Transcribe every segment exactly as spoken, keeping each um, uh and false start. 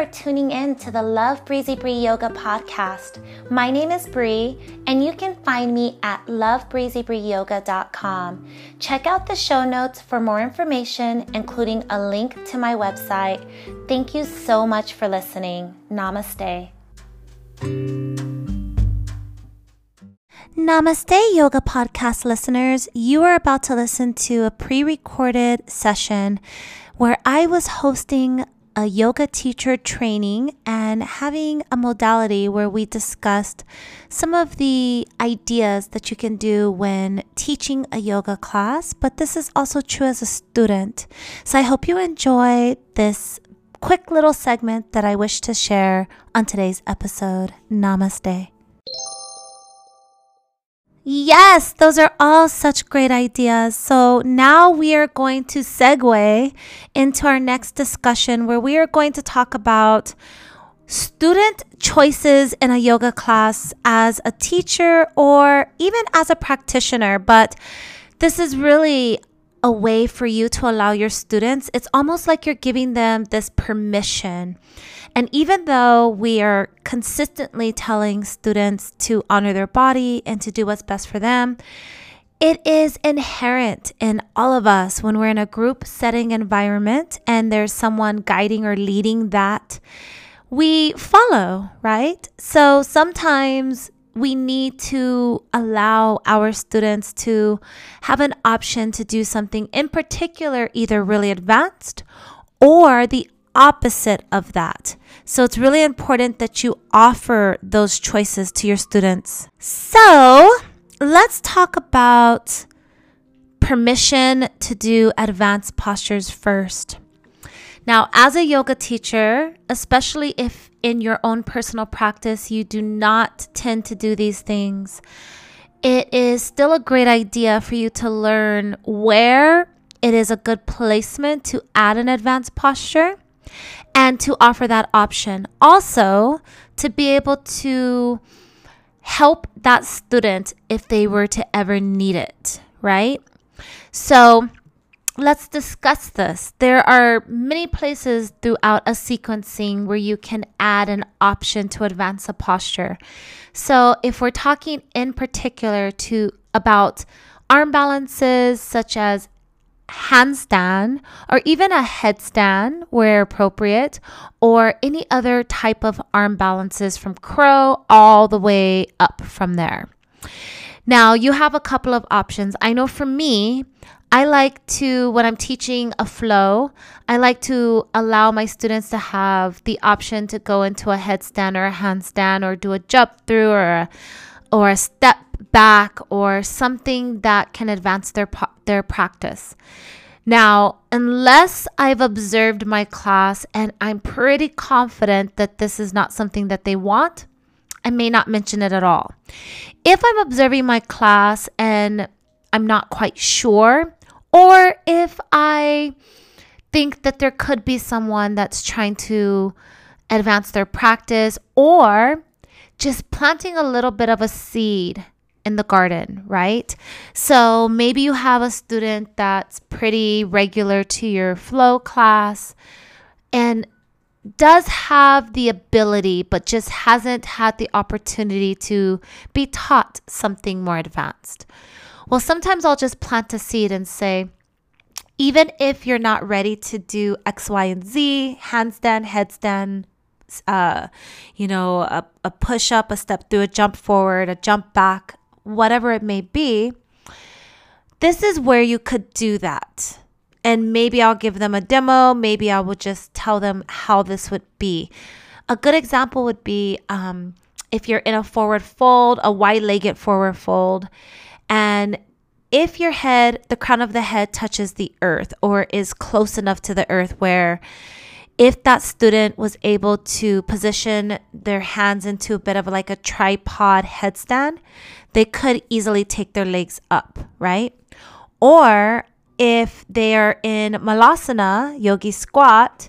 for tuning in to the Love Breezy Bree Yoga podcast. My name is Bree, and you can find me at love breezy bree yoga dot com. Check out the show notes for more information, including a link to my website. Thank you so much for listening. Namaste. Namaste, Yoga Podcast listeners. You are about to listen to a pre-recorded session where I was hosting a yoga teacher training and having a modality where we discussed some of the ideas that you can do when teaching a yoga class, but this is also true as a student. So I hope you enjoy this quick little segment that I wish to share on today's episode. Namaste. Yes, those are all such great ideas. So now we are going to segue into our next discussion where we are going to talk about student choices in a yoga class as a teacher or even as a practitioner. But this is really a way for you to allow your students. It's almost like you're giving them this permission. And even though we are consistently telling students to honor their body and to do what's best for them, it is inherent in all of us when we're in a group setting environment and there's someone guiding or leading that we follow, right? So sometimes we need to allow our students to have an option to do something in particular, either really advanced or the opposite of that. So it's really important that you offer those choices to your students. So let's talk about permission to do advanced postures first. Now, as a yoga teacher, especially if in your own personal practice you do not tend to do these things, it is still a great idea for you to learn where it is a good placement to add an advanced posture and to offer that option. Also, to be able to help that student if they were to ever need it, right? So let's discuss this. There are many places throughout a sequencing where you can add an option to advance a posture. So if we're talking in particular to about arm balances such as handstand or even a headstand where appropriate, or any other type of arm balances from crow all the way up from there. Now you have a couple of options. I know for me, I like to, when I'm teaching a flow, I like to allow my students to have the option to go into a headstand or a handstand or do a jump through or a, or a step back or something that can advance their their practice. Now, unless I've observed my class and I'm pretty confident that this is not something that they want, I may not mention it at all. If I'm observing my class and I'm not quite sure, or if I think that there could be someone that's trying to advance their practice, or just planting a little bit of a seed in the garden, right? So maybe you have a student that's pretty regular to your flow class and does have the ability, but just hasn't had the opportunity to be taught something more advanced. Well, sometimes I'll just plant a seed and say, even if you're not ready to do X, Y, and Z, handstand, headstand, uh, you know, a, a push up, a step through, a jump forward, a jump back, whatever it may be, this is where you could do that. And maybe I'll give them a demo. Maybe I will just tell them how this would be. A good example would be um, if you're in a forward fold, a wide-legged forward fold, and if your head, the crown of the head touches the earth or is close enough to the earth where if that student was able to position their hands into a bit of like a tripod headstand, they could easily take their legs up, right? Or if they are in Malasana, yogi squat,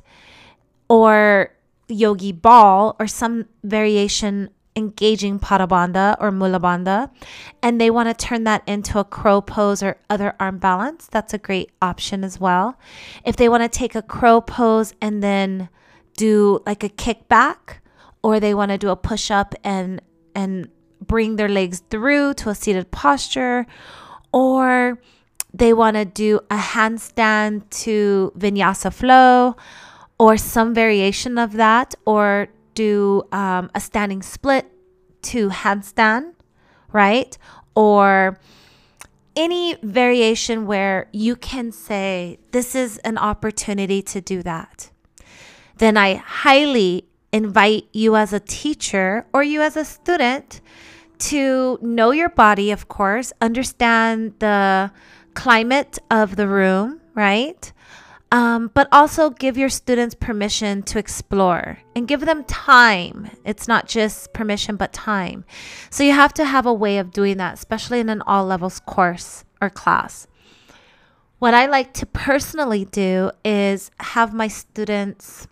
or yogi ball, or some variation engaging Pada Bandha or Mula Bandha, and they want to turn that into a crow pose or other arm balance, that's a great option as well. If they want to take a crow pose and then do like a kickback, or they want to do a push-up and and bring their legs through to a seated posture, or they want to do a handstand to vinyasa flow, or some variation of that, or do um, a standing split to handstand, right? Or any variation where you can say, this is an opportunity to do that. Then I highly invite you as a teacher or you as a student to know your body, of course, understand the climate of the room, right? Um, but also give your students permission to explore and give them time. It's not just permission, but time. So you have to have a way of doing that, especially in an all levels course or class. What I like to personally do is have my students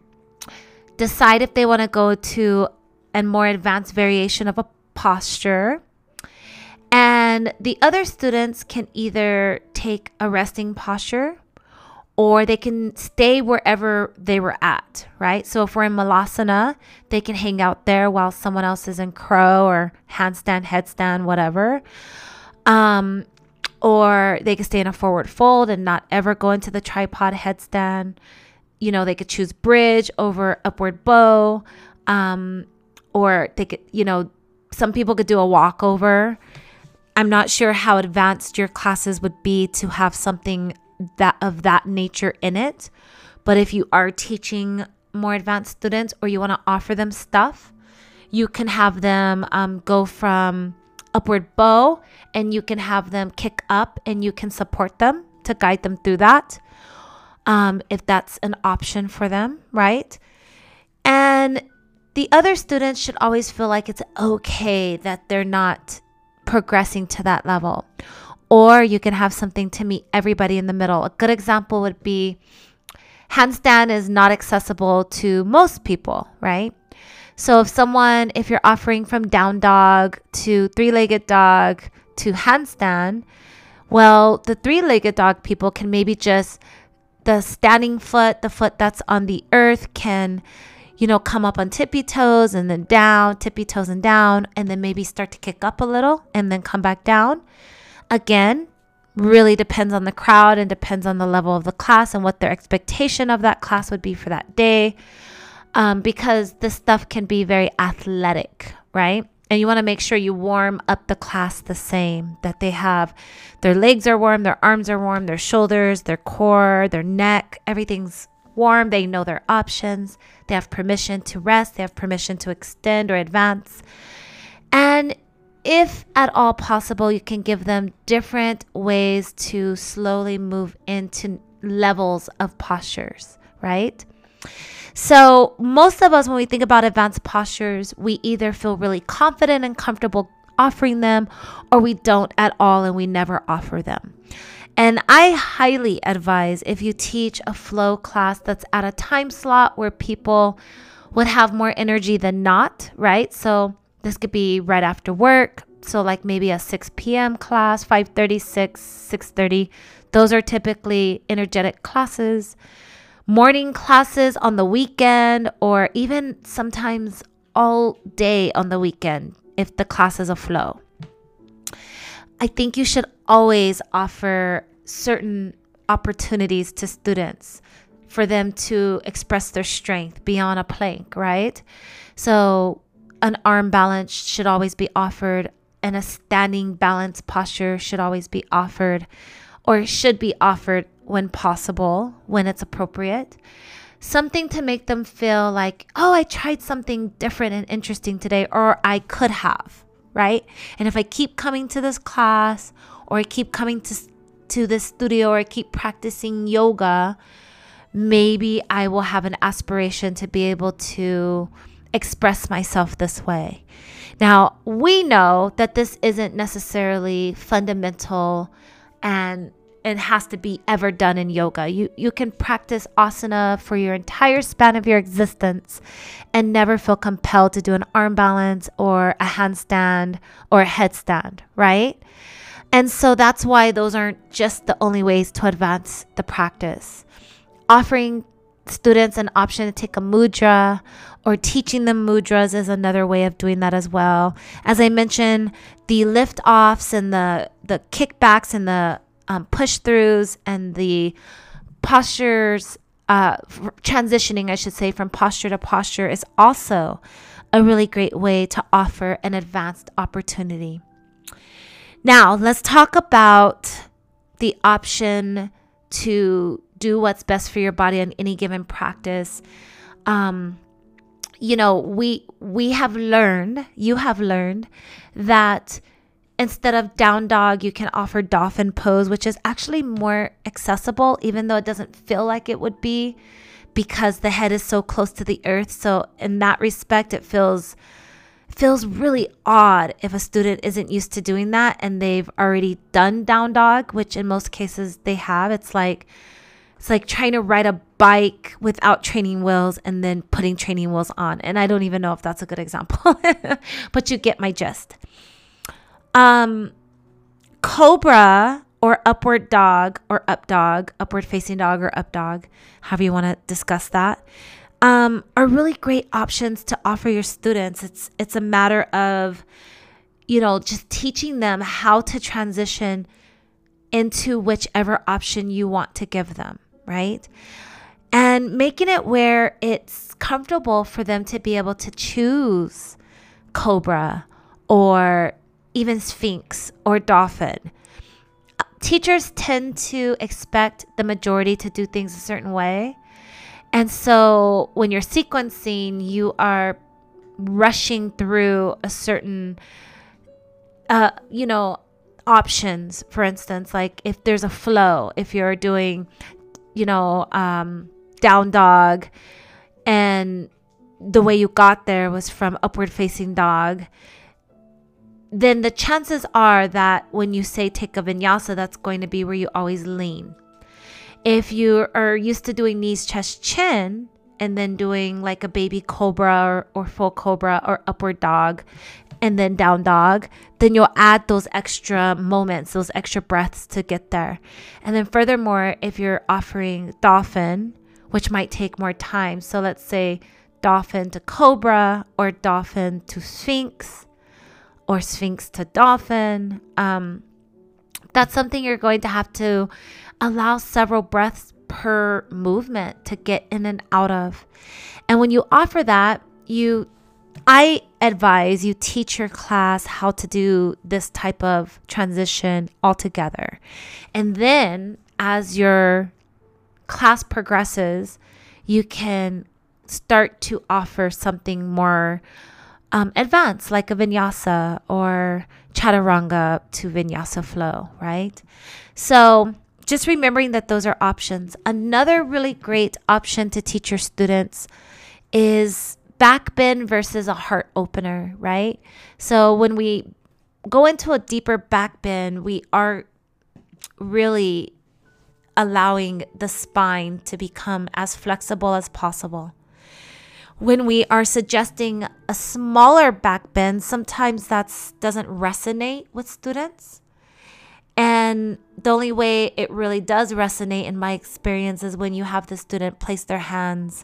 decide if they want to go to a more advanced variation of a posture. And the other students can either take a resting posture, or they can stay wherever they were at, right? So if we're in Malasana, they can hang out there while someone else is in crow or handstand, headstand, whatever. Um, or they could stay in a forward fold and not ever go into the tripod headstand. You know, they could choose bridge over upward bow. Um, or they could, you know, some people could do a walkover. I'm not sure how advanced your classes would be to have something that of that nature in it. But if you are teaching more advanced students or you want to offer them stuff, you can have them um, go from upward bow, and you can have them kick up, and you can support them to guide them through that, um, if that's an option for them, right? And the other students should always feel like it's okay that they're not progressing to that level. Or you can have something to meet everybody in the middle. A good example would be handstand is not accessible to most people, right? So if someone, if you're offering from down dog to three-legged dog to handstand, well, the three-legged dog people can maybe just, the standing foot, the foot that's on the earth can, you know, come up on tippy toes and then down, tippy toes and down, and then maybe start to kick up a little and then come back down. Again, really depends on the crowd and depends on the level of the class and what their expectation of that class would be for that day. Um, because this stuff can be very athletic, right? And you want to make sure you warm up the class the same, that they have, their legs are warm, their arms are warm, their shoulders, their core, their neck, everything's warm. They know their options. They have permission to rest. They have permission to extend or advance. And if at all possible, you can give them different ways to slowly move into levels of postures, right? So most of us, when we think about advanced postures, we either feel really confident and comfortable offering them, or we don't at all and we never offer them. And I highly advise, if you teach a flow class that's at a time slot where people would have more energy than not, right? So this could be right after work. So like maybe a six p.m. class, five thirty, six, six thirty. Those are typically energetic classes. Morning classes on the weekend, or even sometimes all day on the weekend if the class is a flow. I think you should always offer certain opportunities to students for them to express their strength beyond a plank, right? So an arm balance should always be offered, and a standing balance posture should always be offered, or should be offered when possible, when it's appropriate. Something to make them feel like, oh, I tried something different and interesting today, or I could have, right? And if I keep coming to this class, or I keep coming to, to this studio, or I keep practicing yoga, maybe I will have an aspiration to be able to express myself this way. Now, we know that this isn't necessarily fundamental and it has to be ever done in yoga. You you can practice asana for your entire span of your existence and never feel compelled to do an arm balance or a handstand or a headstand, right? And so that's why those aren't just the only ways to advance the practice. Offering students an option to take a mudra, or teaching them mudras is another way of doing that as well. As I mentioned, the lift offs and the, the kickbacks and the um, push throughs and the postures, uh, transitioning, I should say, from posture to posture is also a really great way to offer an advanced opportunity. Now, let's talk about the option to do what's best for your body on any given practice. Um, you know, we we have learned, you have learned that instead of down dog, you can offer dolphin pose, which is actually more accessible, even though it doesn't feel like it would be, because the head is so close to the earth. So in that respect, it feels feels really odd if a student isn't used to doing that and they've already done down dog, which in most cases they have. It's like it's like trying to ride a bike without training wheels and then putting training wheels on. And I don't even know if that's a good example, but you get my gist. Um, Cobra or upward dog or up dog, upward facing dog or up dog, however you want to discuss that, um, are really great options to offer your students. It's it's a matter of, you know, just teaching them how to transition into whichever option you want to give them, right? And making it where it's comfortable for them to be able to choose Cobra or even Sphinx or Dolphin. Teachers tend to expect the majority to do things a certain way. And so when you're sequencing, you are rushing through a certain, uh, you know, options. For instance, like if there's a flow, if you're doing, you know, um, down dog, and the way you got there was from upward facing dog, then the chances are that when you say take a vinyasa, that's going to be where you always lean. If you are used to doing knees, chest, chin, and then doing like a baby cobra or, or full cobra or upward dog, and then down dog, then you'll add those extra moments, those extra breaths to get there. And then furthermore, if you're offering dolphin, which might take more time, so let's say dolphin to cobra or dolphin to sphinx or sphinx to dolphin, um, that's something you're going to have to allow several breaths per movement to get in and out of. And when you offer that, you, I advise you teach your class how to do this type of transition altogether. And then as your class progresses, you can start to offer something more um, advanced, like a vinyasa or chaturanga to vinyasa flow, right? So just remembering that those are options. Another really great option to teach your students is back bend versus a heart opener, right? So when we go into a deeper back bend, we are really allowing the spine to become as flexible as possible. When we are suggesting a smaller back bend, sometimes that doesn't resonate with students. And the only way it really does resonate in my experience is when you have the student place their hands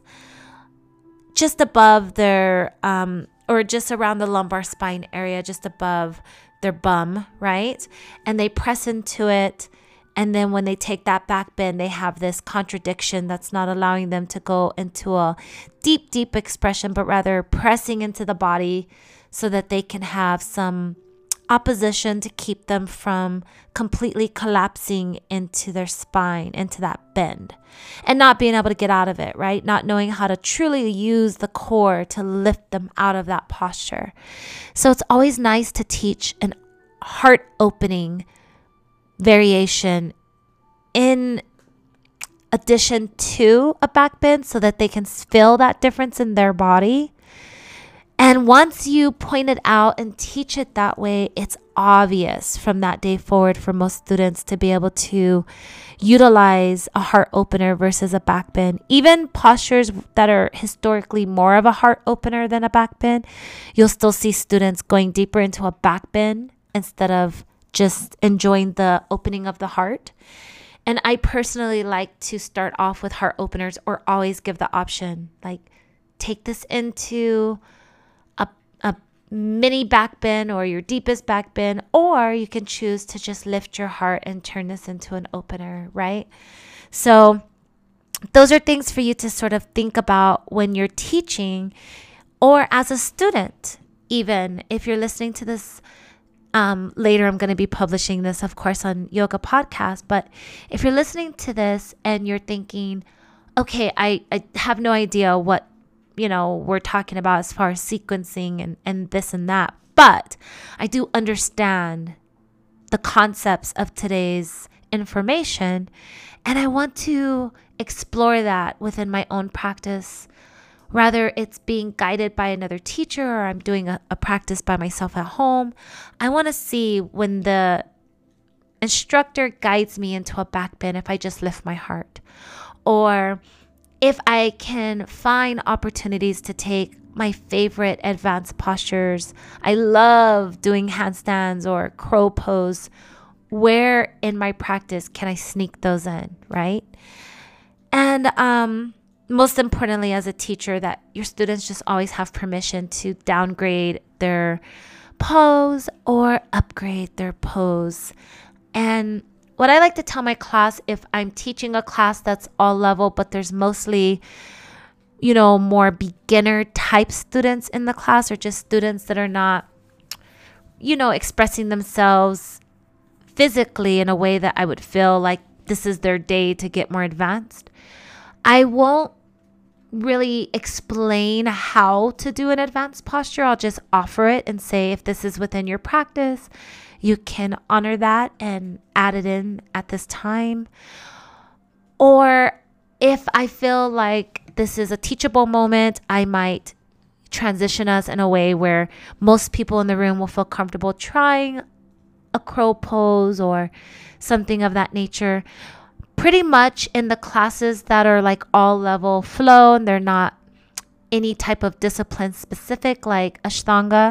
just above their, um, or just around the lumbar spine area, just above their bum, right? And they press into it. And then when they take that back bend, they have this contradiction that's not allowing them to go into a deep, deep expression, but rather pressing into the body so that they can have some opposition to keep them from completely collapsing into their spine, into that bend, and not being able to get out of it, right? Not knowing how to truly use the core to lift them out of that posture. So it's always nice to teach an heart opening variation in addition to a back bend so that they can feel that difference in their body. And once you point it out and teach it that way, it's obvious from that day forward for most students to be able to utilize a heart opener versus a back bend. Even postures that are historically more of a heart opener than a back bend, you'll still see students going deeper into a back bend instead of just enjoying the opening of the heart. And I personally like to start off with heart openers, or always give the option, like take this into a, a mini back bend or your deepest back bend, or you can choose to just lift your heart and turn this into an opener, right? So those are things for you to sort of think about when you're teaching, or as a student. Even if you're listening to this um, later, I'm going to be publishing this, of course, on Yoga Podcast. But if you're listening to this and you're thinking, okay, I, I have no idea what, you know, we're talking about as far as sequencing and, and this and that, but I do understand the concepts of today's information, and I want to explore that within my own practice. Whether it's being guided by another teacher or I'm doing a, a practice by myself at home, I want to see when the instructor guides me into a back bend, if I just lift my heart, or if I can find opportunities to take my favorite advanced postures. I love doing handstands or crow pose. Where in my practice can I sneak those in, right? And um, most importantly, as a teacher, that your students just always have permission to downgrade their pose or upgrade their pose. And what I like to tell my class, if I'm teaching a class that's all level, but there's mostly, you know, more beginner type students in the class, or just students that are not, you know, expressing themselves physically in a way that I would feel like this is their day to get more advanced, I won't really explain how to do an advanced posture. I'll just offer it and say, if this is within your practice, you can honor that and add it in at this time. Or if I feel like this is a teachable moment, I might transition us in a way where most people in the room will feel comfortable trying a crow pose or something of that nature. Pretty much in the classes that are like all level flow and they're not any type of discipline specific, like Ashtanga,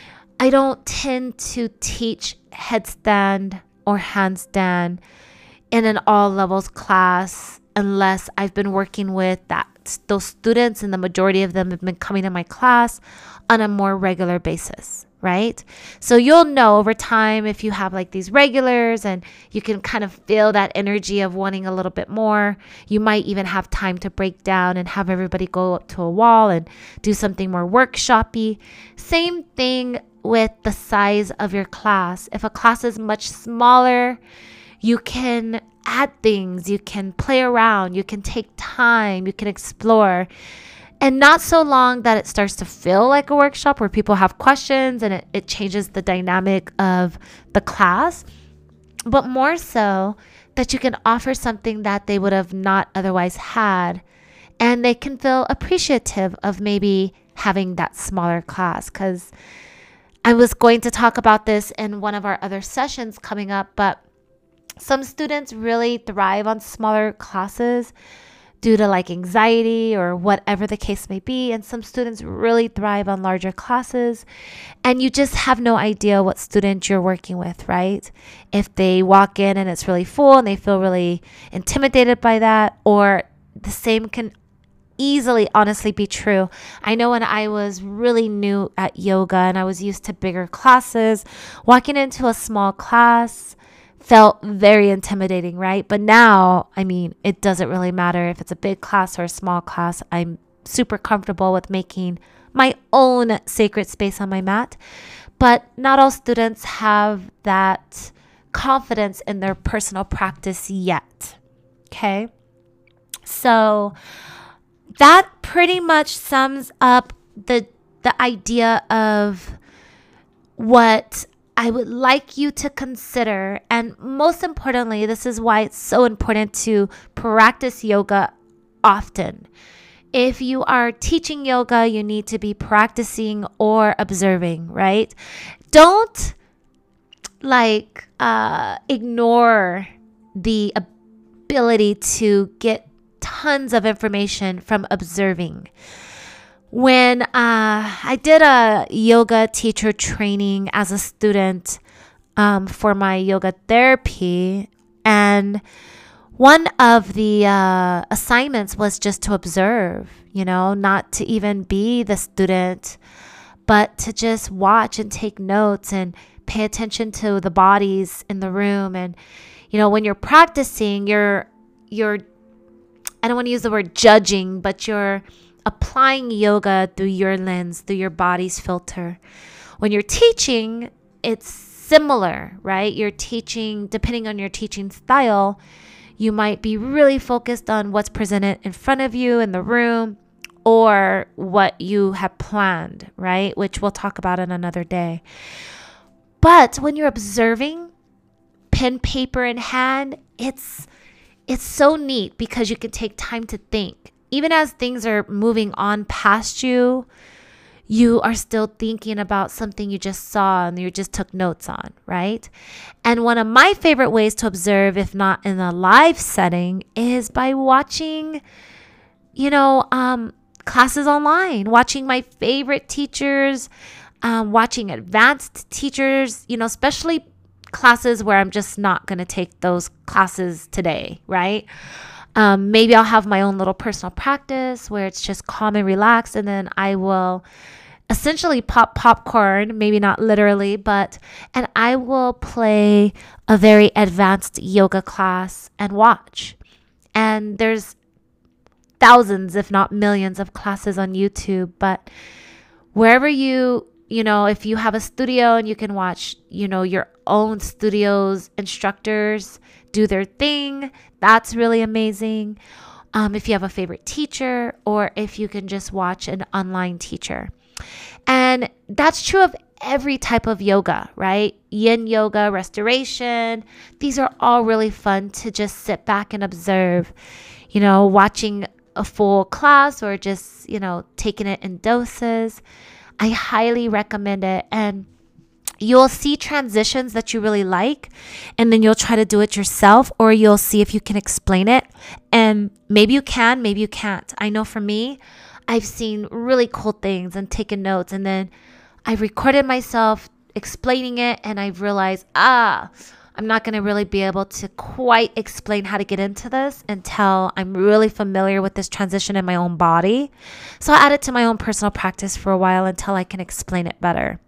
I don't tend to teach headstand or handstand in an all levels class unless I've been working with that those students, and the majority of them have been coming to my class on a more regular basis, right? So you'll know over time if you have like these regulars and you can kind of feel that energy of wanting a little bit more. You might even have time to break down and have everybody go up to a wall and do something more workshop-y. Same thing with the size of your class. If a class is much smaller, you can add things, you can play around, you can take time, you can explore. And not so long that it starts to feel like a workshop where people have questions and it, it changes the dynamic of the class, but more so that you can offer something that they would have not otherwise had, and they can feel appreciative of maybe having that smaller class. Because I was going to talk about this in one of our other sessions coming up, but some students really thrive on smaller classes due to like anxiety or whatever the case may be. And some students really thrive on larger classes, and you just have no idea what student you're working with, right? If they walk in and it's really full and they feel really intimidated by that, or the same can easily honestly be true. I know when I was really new at yoga and I was used to bigger classes, walking into a small class felt very intimidating, right? But now, I mean, it doesn't really matter if it's a big class or a small class. I'm super comfortable with making my own sacred space on my mat. But not all students have that confidence in their personal practice yet. Okay? So that pretty much sums up the the idea of what I would like you to consider. And most importantly, this is why it's so important to practice yoga often. If you are teaching yoga, you need to be practicing or observing, right? Don't like uh, ignore the ability to get tons of information from observing. When uh, I did a yoga teacher training as a student um, for my yoga therapy, and one of the uh, assignments was just to observe, you know, not to even be the student, but to just watch and take notes and pay attention to the bodies in the room. And, you know, when you're practicing, you're, you're, I don't want to use the word judging, but you're applying yoga through your lens, through your body's filter. When you're teaching, it's similar, right? You're teaching, depending on your teaching style, you might be really focused on what's presented in front of you in the room or what you have planned, right? Which we'll talk about in another day. But when you're observing, pen, paper in hand, it's it's so neat because you can take time to think. Even as things are moving on past you, you are still thinking about something you just saw and you just took notes on, right? And one of my favorite ways to observe, if not in a live setting, is by watching, you know, um, classes online, watching my favorite teachers, um, watching advanced teachers, you know, especially classes where I'm just not going to take those classes today, right? Um, maybe I'll have my own little personal practice where it's just calm and relaxed, and then I will essentially pop popcorn, maybe not literally, but, and I will play a very advanced yoga class and watch. And there's thousands, if not millions of classes on YouTube, but wherever you, you know, if you have a studio and you can watch, you know, your own studio's instructors do their thing, that's really amazing. Um, if you have a favorite teacher, or if you can just watch an online teacher. And that's true of every type of yoga, right? Yin yoga, restoration. These are all really fun to just sit back and observe, you know, watching a full class or just, you know, taking it in doses. I highly recommend it. And you'll see transitions that you really like, and then you'll try to do it yourself, or you'll see if you can explain it. And maybe you can, maybe you can't. I know for me, I've seen really cool things and taken notes, and then I recorded myself explaining it, and I've realized, ah, I'm not going to really be able to quite explain how to get into this until I'm really familiar with this transition in my own body. So I add it to my own personal practice for a while until I can explain it better.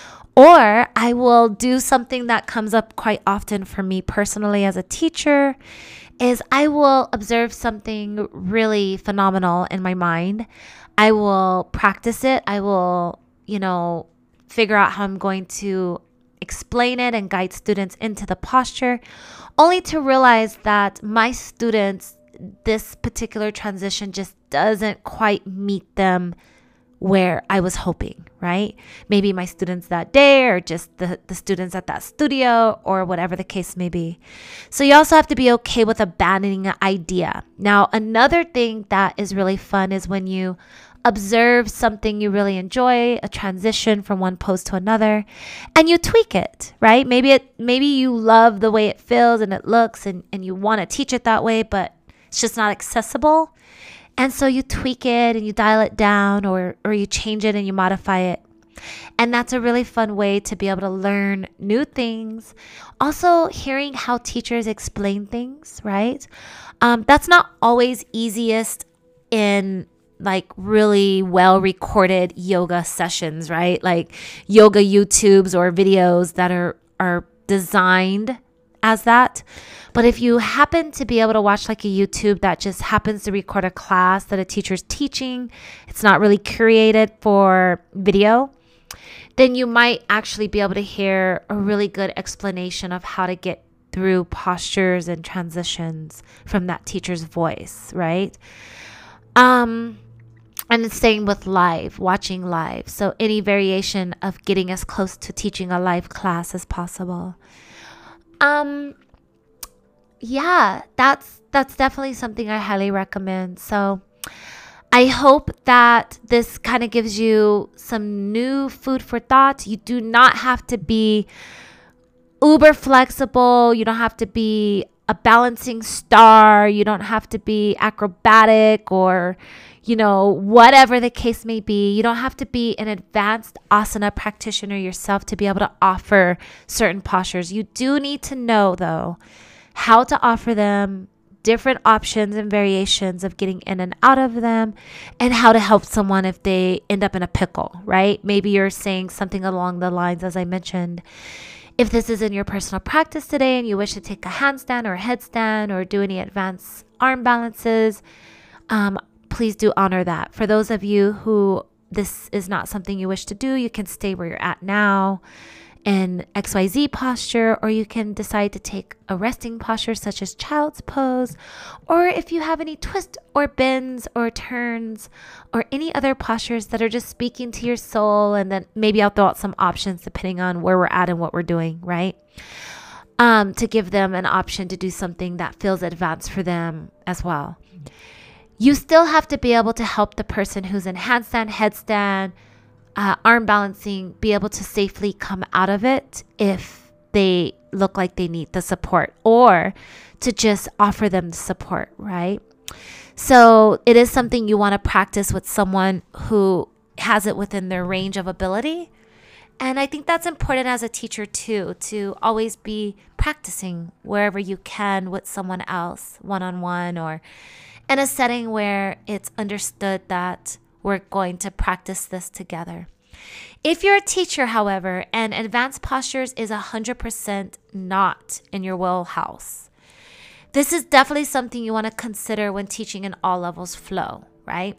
Or I will do something that comes up quite often for me personally as a teacher, is I will observe something really phenomenal in my mind. I will practice it. I will, you know, figure out how I'm going to explain it and guide students into the posture, only to realize that my students, this particular transition just doesn't quite meet them where I was hoping, right? Maybe my students that day, or just the, the students at that studio, or whatever the case may be. So you also have to be okay with abandoning an idea. Now, another thing that is really fun is when you observe something you really enjoy, a transition from one pose to another, and you tweak it, right? Maybe it, maybe you love the way it feels and it looks, and, and you want to teach it that way, but it's just not accessible. And so you tweak it and you dial it down, or, or you change it and you modify it. And that's a really fun way to be able to learn new things. Also, hearing how teachers explain things, right? Um, that's not always easiest in like really well recorded yoga sessions, right? Like yoga YouTubes or videos that are, are designed as that. But if you happen to be able to watch like a YouTube that just happens to record a class that a teacher's teaching, it's not really curated for video, then you might actually be able to hear a really good explanation of how to get through postures and transitions from that teacher's voice, right? Um, and the same with live, watching live. So any variation of getting as close to teaching a live class as possible. Um, yeah, that's, that's definitely something I highly recommend. So I hope that this kind of gives you some new food for thought. You do not have to be uber flexible. You don't have to be a balancing star. You don't have to be acrobatic, or, you know, whatever the case may be. You don't have to be an advanced asana practitioner yourself to be able to offer certain postures. You do need to know, though, how to offer them different options and variations of getting in and out of them, and how to help someone if they end up in a pickle, right? Maybe you're saying something along the lines, as I mentioned, if this is in your personal practice today and you wish to take a handstand or a headstand or do any advanced arm balances, um, please do honor that. For those of you who this is not something you wish to do, you can stay where you're at now in X Y Z posture, or you can decide to take a resting posture such as child's pose, or if you have any twists or bends or turns or any other postures that are just speaking to your soul, and then maybe I'll throw out some options depending on where we're at and what we're doing, right? Um, to give them an option to do something that feels advanced for them as well. You still have to be able to help the person who's in handstand, headstand, Uh, arm balancing, be able to safely come out of it if they look like they need the support, or to just offer them the support, right? So it is something you want to practice with someone who has it within their range of ability. And I think that's important as a teacher too, to always be practicing wherever you can with someone else, one-on-one, or in a setting where it's understood that we're going to practice this together. If you're a teacher, however, and advanced postures is one hundred percent not in your wheelhouse, this is definitely something you want to consider when teaching an all levels flow, right?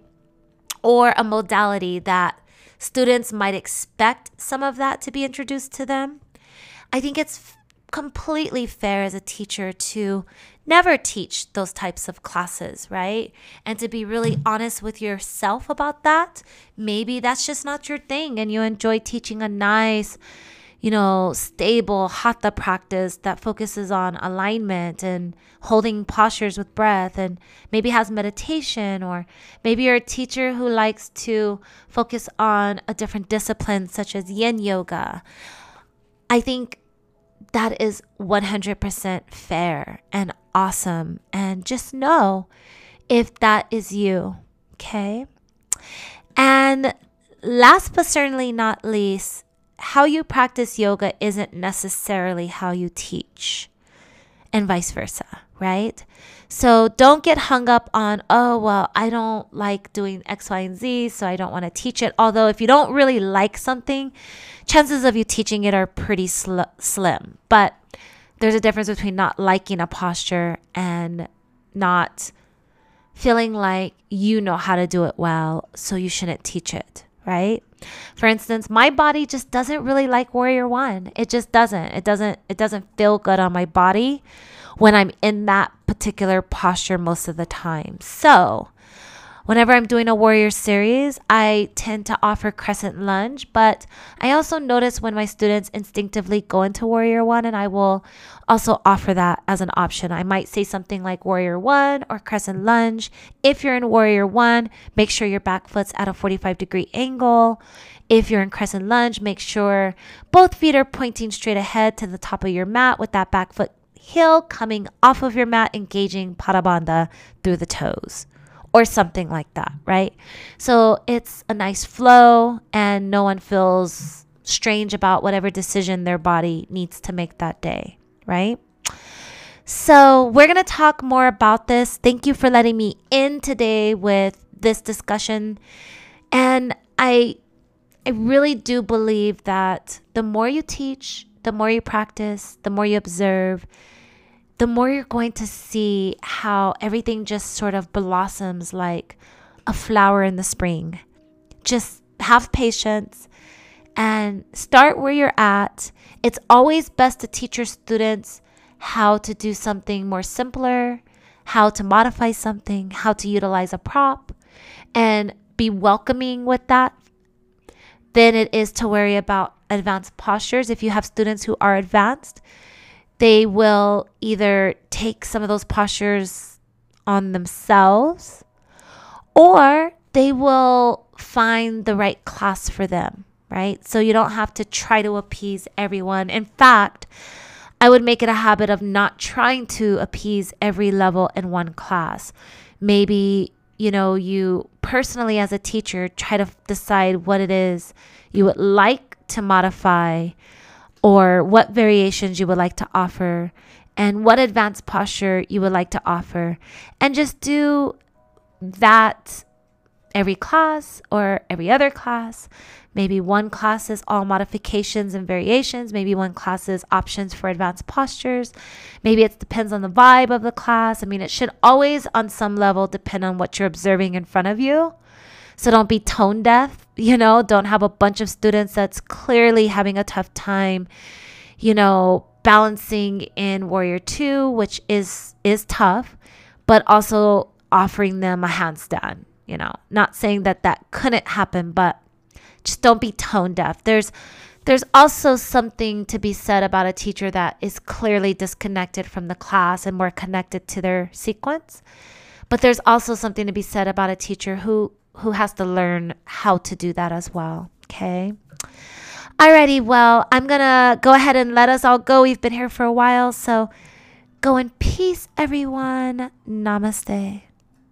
Or a modality that students might expect some of that to be introduced to them. I think it's completely fair as a teacher to never teach those types of classes, right? And to be really honest with yourself about that. Maybe that's just not your thing and you enjoy teaching a nice, you know, stable hatha practice that focuses on alignment and holding postures with breath, and maybe has meditation, or maybe you're a teacher who likes to focus on a different discipline such as yin yoga. I think that is one hundred percent fair and awesome. And just know if that is you, okay? And last but certainly not least, how you practice yoga isn't necessarily how you teach, and vice versa, right? So don't get hung up on, oh, well, I don't like doing X, Y, and Z, so I don't want to teach it. Although if you don't really like something, chances of you teaching it are pretty sl- slim. But there's a difference between not liking a posture and not feeling like you know how to do it well, so you shouldn't teach it, right? For instance, my body just doesn't really like Warrior One. It just doesn't. It doesn't, it doesn't feel good on my body when I'm in that particular posture most of the time. So whenever I'm doing a warrior series, I tend to offer crescent lunge, but I also notice when my students instinctively go into warrior one, and I will also offer that as an option. I might say something like warrior one or crescent lunge. If you're in warrior one, make sure your back foot's at a forty-five degree angle. If you're in crescent lunge, make sure both feet are pointing straight ahead to the top of your mat with that back foot heel coming off of your mat, engaging Pada Bandha through the toes, or something like that, right? So it's a nice flow and no one feels strange about whatever decision their body needs to make that day, right? So we're going to talk more about this. Thank you for letting me in today with this discussion. And I I really do believe that the more you teach, the more you practice, the more you observe, the more you're going to see how everything just sort of blossoms like a flower in the spring. Just have patience and start where you're at. It's always best to teach your students how to do something more simpler, how to modify something, how to utilize a prop, and be welcoming with that than it is to worry about advanced postures. If you have students who are advanced, they will either take some of those postures on themselves, or they will find the right class for them, right? So you don't have to try to appease everyone. In fact, I would make it a habit of not trying to appease every level in one class. Maybe, you know, you personally as a teacher try to decide what it is you would like to modify or what variations you would like to offer, and what advanced posture you would like to offer. And just do that every class or every other class. Maybe one class is all modifications and variations. Maybe one class is options for advanced postures. Maybe it depends on the vibe of the class. I mean, it should always on some level depend on what you're observing in front of you. So don't be tone deaf, you know, don't have a bunch of students that's clearly having a tough time, you know, balancing in Warrior Two, which is is tough, but also offering them a handstand, you know, not saying that that couldn't happen, but just don't be tone deaf. There's there's also something to be said about a teacher that is clearly disconnected from the class and more connected to their sequence. But there's also something to be said about a teacher who who has to learn how to do that as well. Okay. Alrighty, well, I'm gonna go ahead and let us all go. We've been here for a while, so go in peace, everyone. Namaste.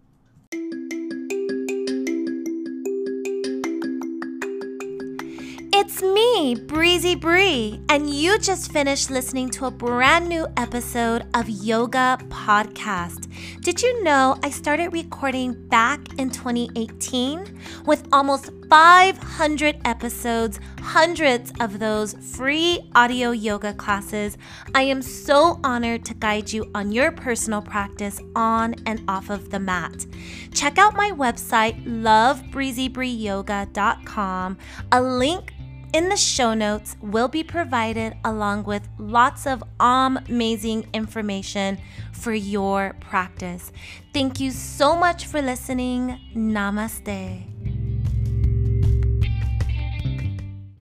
It's me, Breezy Bree, and you just finished listening to a brand new episode of Yoga Podcast. Did you know I started recording back in twenty eighteen with almost five hundred episodes, hundreds of those free audio yoga classes? I am so honored to guide you on your personal practice on and off of the mat. Check out my website, love breezy bree yoga dot com. A link in the show notes will be provided along with lots of amazing information for your practice. Thank you so much for listening. Namaste.